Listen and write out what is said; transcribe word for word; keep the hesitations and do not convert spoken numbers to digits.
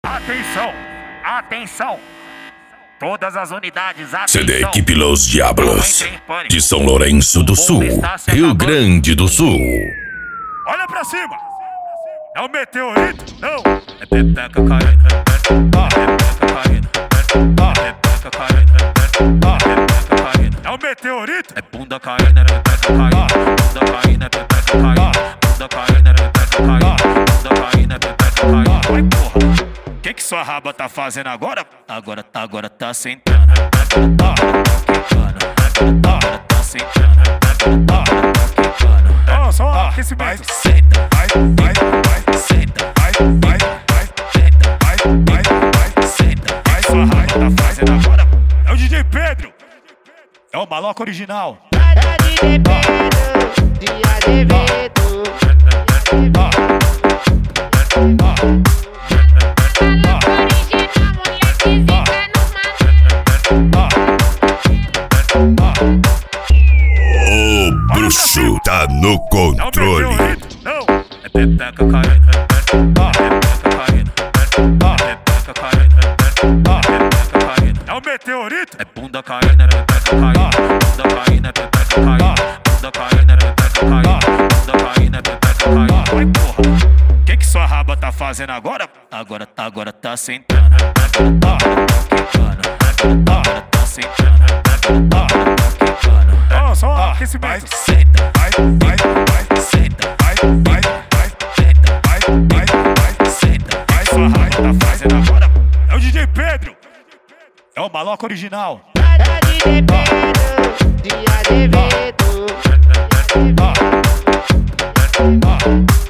Atenção, atenção. Todas as unidades, atenção. C D Equipe Los Diablos, de São Lourenço do Sul, Rio Grande do Sul. Olha pra cima. É um meteorito? Não. É pepeca caindo, ah, pepeca caindo, ah, pepeca caindo, ah, pepeca caindo. É um meteorito? É bunda caindo, é pepeca caindo, bunda caindo, é pepeca caindo, bunda caindo, é pepeca caindo, bunda caindo, é pepeca caindo. Vai, porra. Que que sua raba tá fazendo agora? Agora, agora tá sentando. Agora tá, tá quicando. Agora tá, tá sentando. Agora tá, tá quicando. Ó, só um aquecimento. Vai, senta, vai, vai, vai, senta, vai, vai, vai, senta, vai, vai, vai, senta. Vai, sua raba tá fazendo agora? É o D J Pedro. É o maloca original. É o D J Pedro, de Azevedo. O bruxo tá no controle. Não, é pepeca caindo, ah, pepeca caindo, ah, pepeca caindo, ah, pepeca caindo. É um meteorito? É bunda caindo, é pepeca caindo, bunda caindo, é pepeca caindo, bunda caindo, é pepeca caindo, bunda caindo, é pepeca caindo. Vai, porra. Que que sua raba tá fazendo agora? Agora tá, agora tá sentando. Agora tá, tá quicando. Agora tá, agora tá sentando. Agora tá, tá quicando. Ó, só um aquecimento. Vai, senta, vai, vai, vai, senta, vai, vai, vai, senta, vai, vai, vai, senta. Vai, sua raba tá fazendo agora? É o D J Pedro. É o maloca original. É o D J Pedro, de Azevedo. Ah, ah, ah.